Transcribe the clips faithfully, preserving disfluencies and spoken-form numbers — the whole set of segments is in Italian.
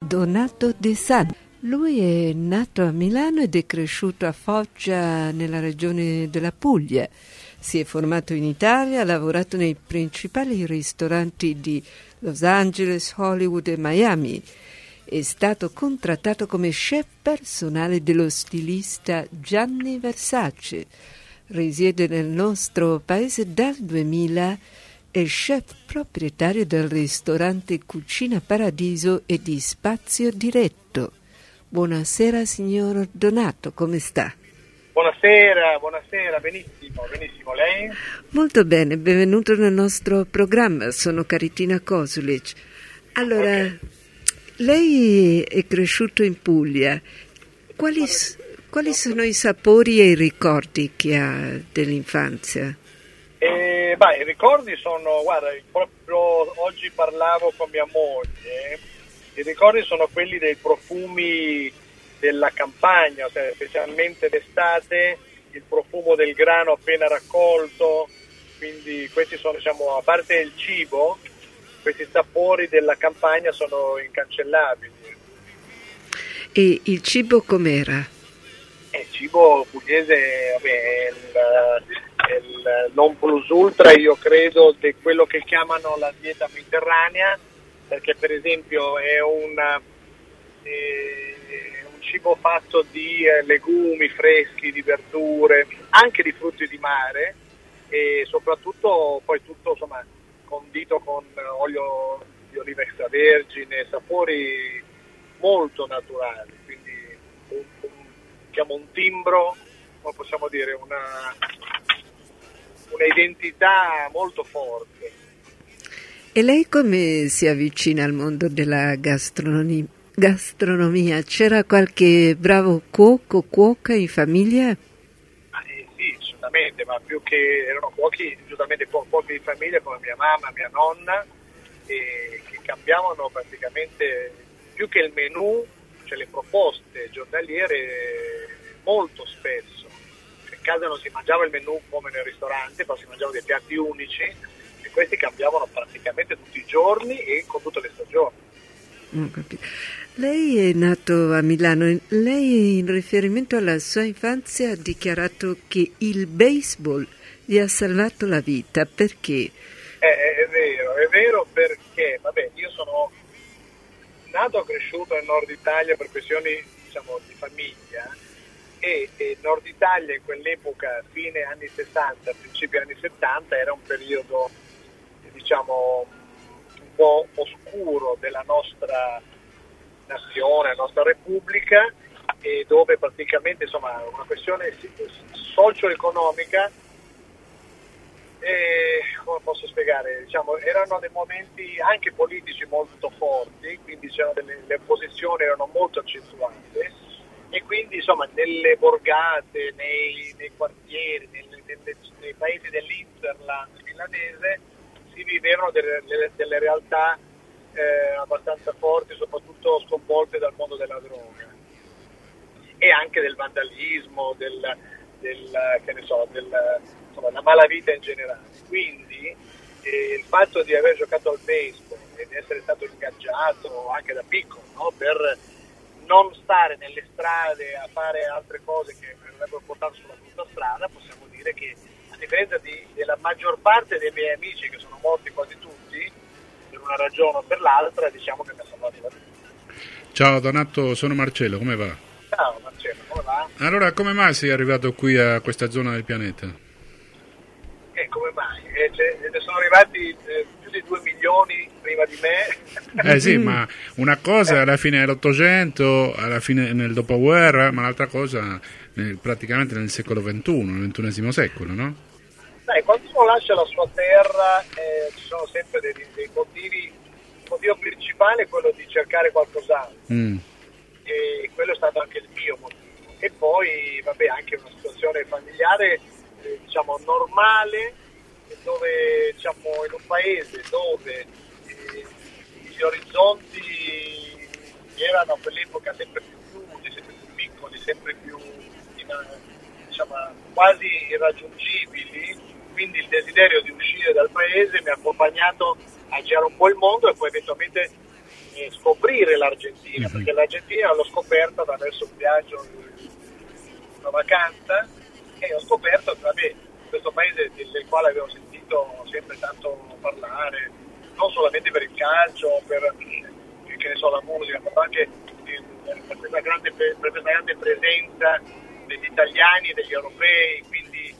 Donato De San. Lui è nato a Milano ed è cresciuto a Foggia, nella regione della Puglia. Si è formato in Italia, ha lavorato nei principali ristoranti di Los Angeles, Hollywood e Miami. È stato contrattato come chef personale dello stilista Gianni Versace. Risiede nel nostro paese dal duemila. È chef proprietario del ristorante Cucina Paradiso e di Spazio Diretto. Buonasera signor Donato, come sta? Buonasera, buonasera, benissimo, benissimo, lei? Molto bene, benvenuto nel nostro programma, sono Caritina Kosulic. Allora, okay. Lei è cresciuto in Puglia, quali, quali sono i sapori e i ricordi che ha dell'infanzia? Eh, beh, i ricordi sono, guarda, proprio oggi parlavo con mia moglie, i ricordi sono quelli dei profumi della campagna, cioè, specialmente d'estate, il profumo del grano appena raccolto, quindi questi sono, diciamo, a parte il cibo, questi sapori della campagna sono incancellabili. E il cibo com'era? Eh, il cibo pugliese, vabbè, il, il non plus ultra, io credo, di quello che chiamano la dieta mediterranea, perché per esempio è un, eh, un cibo fatto di eh, legumi freschi, di verdure, anche di frutti di mare, e soprattutto poi tutto, insomma, condito con olio di oliva extravergine, sapori molto naturali, quindi un, un, diciamo un timbro, come possiamo dire, una, una identità molto forte. E lei come si avvicina al mondo della gastronomia? gastronomia? C'era qualche bravo cuoco, cuoca in famiglia? Ah, eh, sì, assolutamente, ma più che erano cuochi, giustamente cuochi di famiglia come mia mamma, mia nonna, e che cambiavano praticamente più che il menù, cioè le proposte giornaliere, molto spesso. In casa non si mangiava il menù come nel ristorante, ma si mangiavano dei piatti unici, e questi cambiavano praticamente tutti i giorni e con tutte le stagioni. Non capito. Lei è nato a Milano, lei in riferimento alla sua infanzia ha dichiarato che il baseball gli ha salvato la vita, perché? È, è, è vero, è vero perché, vabbè, io sono nato e cresciuto nel nord Italia per questioni, diciamo, di famiglia, e, e Nord Italia in quell'epoca, fine anni sessanta, principi anni settanta, era un periodo, diciamo, un po' oscuro della nostra nazione, la nostra Repubblica, e dove praticamente, insomma, una questione socio-economica, e come posso spiegare, diciamo, erano dei momenti anche politici molto forti, quindi c'erano delle, le opposizioni erano molto accentuate, e quindi, insomma, nelle borgate, nei, nei quartieri, nelle, nelle, nei paesi dell'Interland milanese si vivevano delle, delle, delle realtà eh, abbastanza forti, soprattutto sconvolte dal mondo della droga e anche del vandalismo, del, del che ne so, del, insomma, della malavita in generale. Quindi eh, il fatto di aver giocato al baseball e di essere stato ingaggiato anche da piccolo, no? Per non stare nelle strade a fare altre cose che mi avrebbero portato sulla brutta strada, possiamo dire che, a differenza di, della maggior parte dei miei amici, che sono morti quasi tutti per una ragione o per l'altra, diciamo che mi ha salvato la vita. Ciao Donato, sono Marcello, come va? Ciao Marcello, come va? Allora, come mai sei arrivato qui a questa zona del pianeta? Eh, come mai? Eh, cioè, ne sono arrivati eh, più di due milioni prima di me. Eh sì, ma una cosa è alla fine dell'Ottocento, alla fine nel dopoguerra, ma l'altra cosa nel, praticamente nel secolo ventuno, nel ventunesimo secolo, no? Dai, quando uno lascia la sua terra eh, ci sono sempre dei, dei motivi. Il motivo principale è quello di cercare qualcos'altro, mm. e quello è stato anche il mio motivo. E poi, vabbè, anche una situazione familiare eh, diciamo normale, dove, diciamo, in un paese dove eh, gli orizzonti erano a quell'epoca sempre più chiusi, sempre più piccoli, sempre più in, diciamo, quasi irraggiungibili, quindi il desiderio di uscire dal paese mi ha accompagnato a girare un po' il mondo e poi eventualmente e scoprire l'Argentina, mm-hmm. perché l'Argentina l'ho scoperta attraverso un viaggio, una vacanza, e ho scoperto, vabbè, questo paese del quale avevo sentito sempre tanto parlare, non solamente per il calcio, per, che ne so, la musica, ma anche per questa grande, per questa grande presenza degli italiani e degli europei, quindi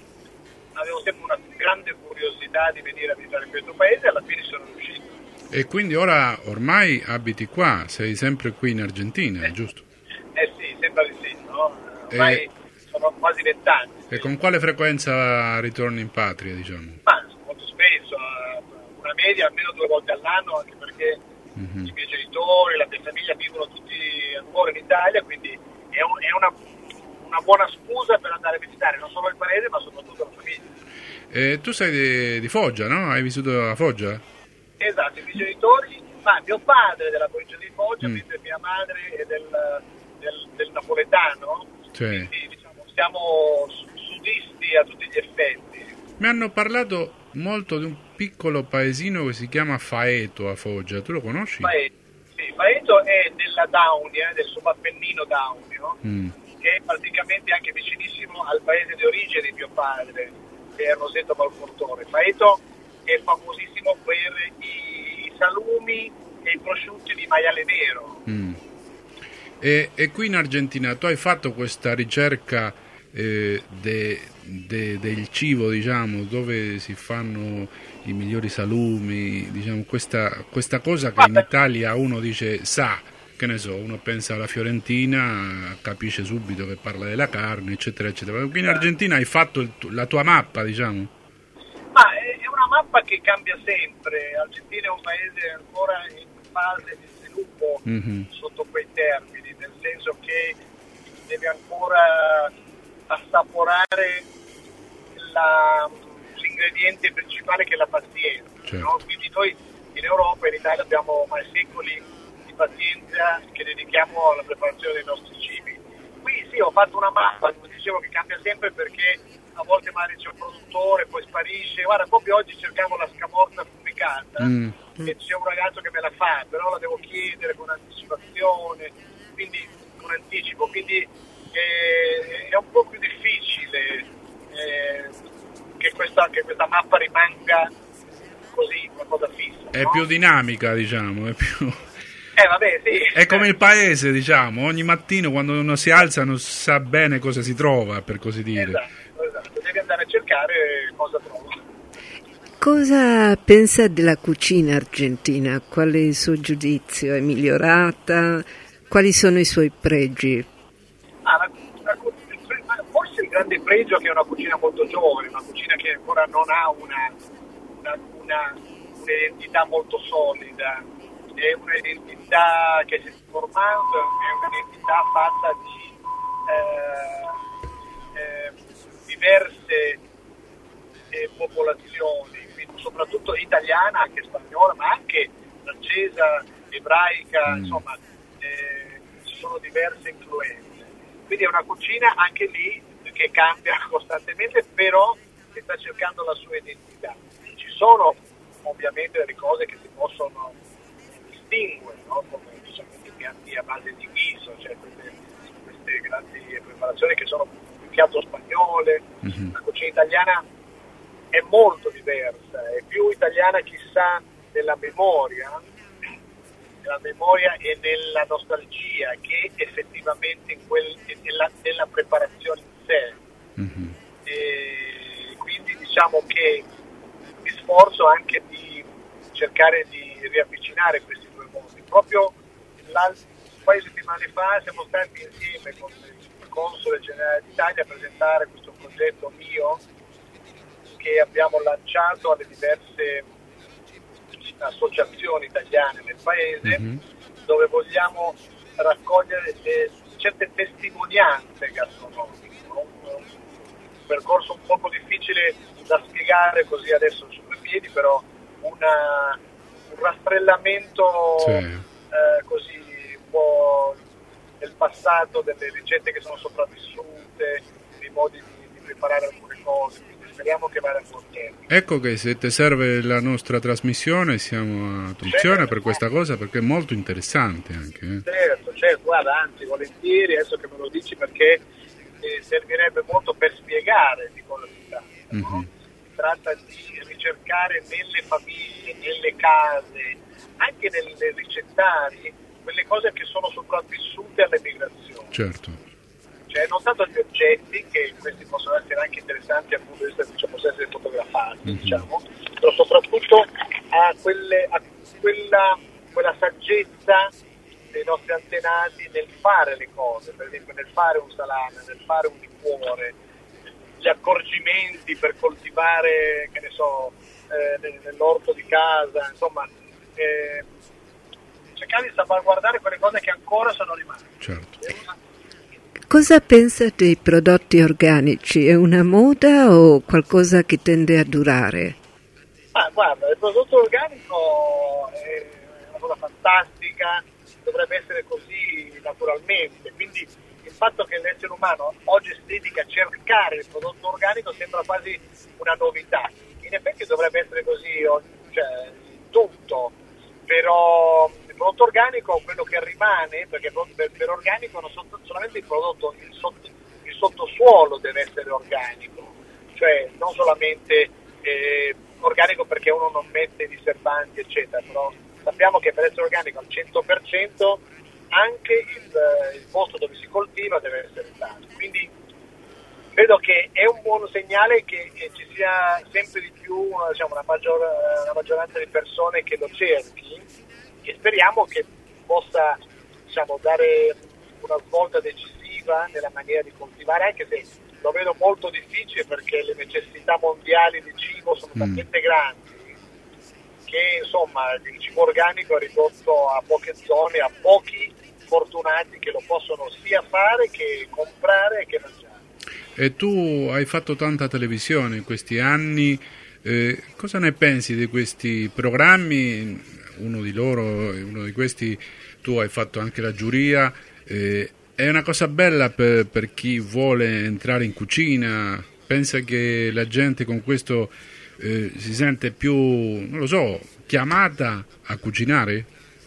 avevo sempre una grande curiosità di venire a visitare questo paese e alla fine sono riuscito. E quindi ora ormai abiti qua, sei sempre qui in Argentina, eh, giusto? Eh sì, sembra di sì, no? Ormai e, sono quasi vent'anni. E con quale frequenza ritorni in patria, diciamo? Ma molto spesso, una media almeno due volte all'anno, anche perché mm-hmm. i miei genitori, la mia famiglia vivono tutti ancora in Italia, quindi è, un, è una, una buona scusa per andare a visitare non solo il paese ma soprattutto la famiglia. E tu sei di, di Foggia, no? Hai vissuto a Foggia? Esatto, i miei genitori, ma mio padre è della provincia di Foggia, mm. mentre mia madre è del, del, del napoletano, cioè. Quindi diciamo, siamo sudisti a tutti gli effetti. Mi hanno parlato molto di un piccolo paesino che si chiama Faeto a Foggia, tu lo conosci? Faeto, sì, Faeto è della Daunia, del subappennino Daunio, mm. che è praticamente anche vicinissimo al paese di origine di mio padre, che è Roseto Valportone. Faeto è famosissimo per i salumi e i prosciutti di maiale nero. Mm. E, e qui in Argentina tu hai fatto questa ricerca eh, de, de, del cibo, diciamo, dove si fanno i migliori salumi, diciamo, questa, questa cosa che in Italia uno dice sa, che ne so, uno pensa alla Fiorentina, capisce subito che parla della carne, eccetera, eccetera. Qui in Argentina hai fatto il, la tua mappa, diciamo? Ma è, è una mappa che cambia sempre. L'Argentina è un paese ancora in fase di sviluppo mm-hmm. sotto quei termini, nel senso che deve ancora assaporare la, l'ingrediente principale che è la pazienza. Certo. No? Quindi noi in Europa e in Italia abbiamo ormai secoli di pazienza che dedichiamo alla preparazione dei nostri cibi. Qui sì, ho fatto una mappa, come dicevo, che cambia sempre perché a volte magari c'è un produttore, poi sparisce. Guarda, proprio oggi cercavo la scamorza affumicata mm. e c'è un ragazzo che me la fa, però la devo chiedere con anticipazione, quindi con anticipo, quindi eh, è un po' più difficile eh, che, questa, che questa mappa rimanga così, una cosa fissa. È no? più dinamica, diciamo, è più... Eh, vabbè, sì. È come il paese, diciamo, ogni mattino quando uno si alza non sa bene cosa si trova, per così dire. Esatto, esatto, devi andare a cercare cosa trova. Cosa pensa della cucina argentina? Qual è il suo giudizio? È migliorata? Quali sono i suoi pregi? Ah, la, la, forse il grande pregio è che è una cucina molto giovane, una cucina che ancora non ha una, una, una, un'identità molto solida. È un'identità che si sta formando, è un'identità fatta di eh, eh, diverse eh, popolazioni, quindi soprattutto italiana, anche spagnola, ma anche francese, ebraica, mm. insomma eh, ci sono diverse influenze. Quindi è una cucina anche lì che cambia costantemente, però che sta cercando la sua identità. Ci sono ovviamente delle cose che si possono distinguere, no? Come diciamo, i piatti a base di guiso, cioè queste, queste grandi preparazioni che sono più che altro spagnole. Mm-hmm. La cucina italiana è molto diversa, è più italiana chissà nella memoria, nella memoria e nella nostalgia che effettivamente in quel, nella, nella preparazione in sé. Mm-hmm. E quindi diciamo che mi sforzo anche di cercare di riavvicinare questi due mondi. Proprio un paio di settimane fa siamo stati insieme con il console generale d'Italia a presentare questo progetto mio che abbiamo lanciato alle diverse associazioni italiane nel paese, mm-hmm. dove vogliamo raccogliere le, certe testimonianze gastronomiche, no? Un percorso un poco difficile da spiegare così adesso su due piedi, però una, un rastrellamento sì. eh, così un po' del passato, delle ricette che sono sopravvissute, dei modi di, di preparare alcune cose. Quindi speriamo che vada a buon termine. Ecco che se ti serve la nostra trasmissione siamo a tua opzione per questa cosa, perché è molto interessante anche. Eh. Certo, certo, guarda, anzi volentieri, adesso che me lo dici, perché eh, servirebbe molto per spiegare di cosa si tratta. Mm-hmm. No? Si tratta di ricercare nelle famiglie, nelle case, anche nei ricettari, quelle cose che sono sopravvissute all'emigrazione. Certo. Cioè, non tanto gli oggetti, che questi possono essere anche interessanti dal punto di vista, diciamo, possono essere fotografati, mm-hmm. diciamo, però soprattutto a, quelle, a quella, quella saggezza dei nostri antenati nel fare le cose, per esempio nel fare un salame, nel fare un liquore, gli accorgimenti per coltivare, che ne so, eh, nell'orto di casa, insomma, eh, cercare di salvaguardare quelle cose che ancora sono rimaste. Certo. Cosa pensa dei prodotti organici? È una moda o qualcosa che tende a durare? Ah, guarda, il prodotto organico è una cosa fantastica, dovrebbe essere così naturalmente, quindi il fatto che l'essere umano oggi si dedica a cercare il prodotto organico sembra quasi una novità. In effetti dovrebbe essere così, cioè, tutto, però il prodotto organico, quello che rimane, perché per, per organico non so, solamente il prodotto, il, sotto, il sottosuolo deve essere organico, cioè non solamente eh, organico perché uno non mette diserbanti eccetera, però sappiamo che per essere organico al cento per cento anche il, il posto dove si coltiva deve essere stato, quindi vedo che è un buon segnale che, che ci sia sempre di più una, diciamo, una, maggior, una maggioranza di persone che lo cerchi, e speriamo che possa, diciamo, dare una svolta decisiva nella maniera di coltivare, anche se lo vedo molto difficile perché le necessità mondiali di cibo sono mm. talmente grandi che insomma il cibo organico è ridotto a poche zone, a pochi fortunati che lo possono sia fare che comprare che mangiare. E tu hai fatto tanta televisione in questi anni, eh, cosa ne pensi di questi programmi? Uno di loro, uno di questi, tu hai fatto anche la giuria, eh, è una cosa bella per, per chi vuole entrare in cucina. Pensa che la gente con questo eh, si sente più, non lo so, chiamata a cucinare?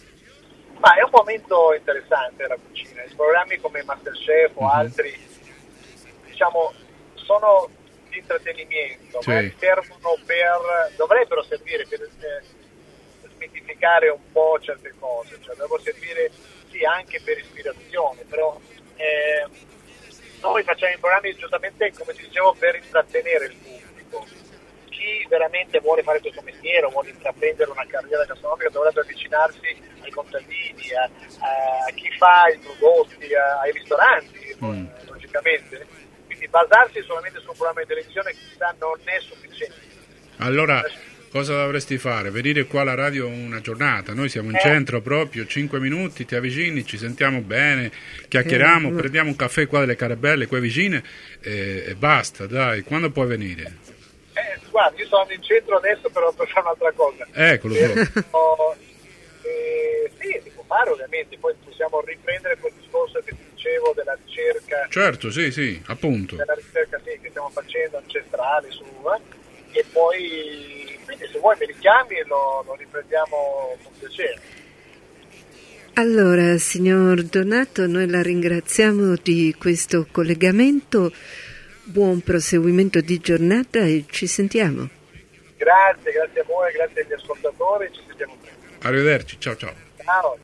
Ma è un momento interessante la cucina, i programmi come MasterChef o uh-huh. altri, diciamo, sono di intrattenimento, sì. ma servono per, dovrebbero servire per eh, smitificare un po' certe cose, cioè dovrebbero servire sì anche per ispirazione, però eh, noi facciamo i programmi giustamente, come ti dicevo, per intrattenere il pubblico. Chi veramente vuole fare questo mestiere o vuole intraprendere una carriera gastronomica dovrebbe avvicinarsi ai contadini, a, a chi fa i prodotti, a, ai ristoranti, mm. logicamente. Quindi basarsi solamente su un programma di televisione chissà non è sufficiente. Allora, cosa dovresti fare? Venire qua alla radio una giornata, noi siamo in eh. centro proprio, cinque minuti, ti avvicini, ci sentiamo bene, chiacchieriamo, eh. prendiamo un caffè qua delle Carabelle, qua vicine e, e basta, dai, quando puoi venire? Eh, guarda, io sono in centro adesso però per fare un'altra cosa. Eccolo. Eh, oh, eh, sì, si può fare ovviamente, poi possiamo riprendere quel discorso che ti dicevo della ricerca. Certo, sì, sì, appunto. Della ricerca sì, che stiamo facendo ancestrale su, eh, e poi quindi se vuoi mi richiami e lo, lo riprendiamo con piacere. Allora, signor Donato, noi la ringraziamo di questo collegamento, buon proseguimento di giornata e ci sentiamo. Grazie, grazie a voi, grazie agli ascoltatori, ci sentiamo presto. Arrivederci, ciao ciao. Ciao.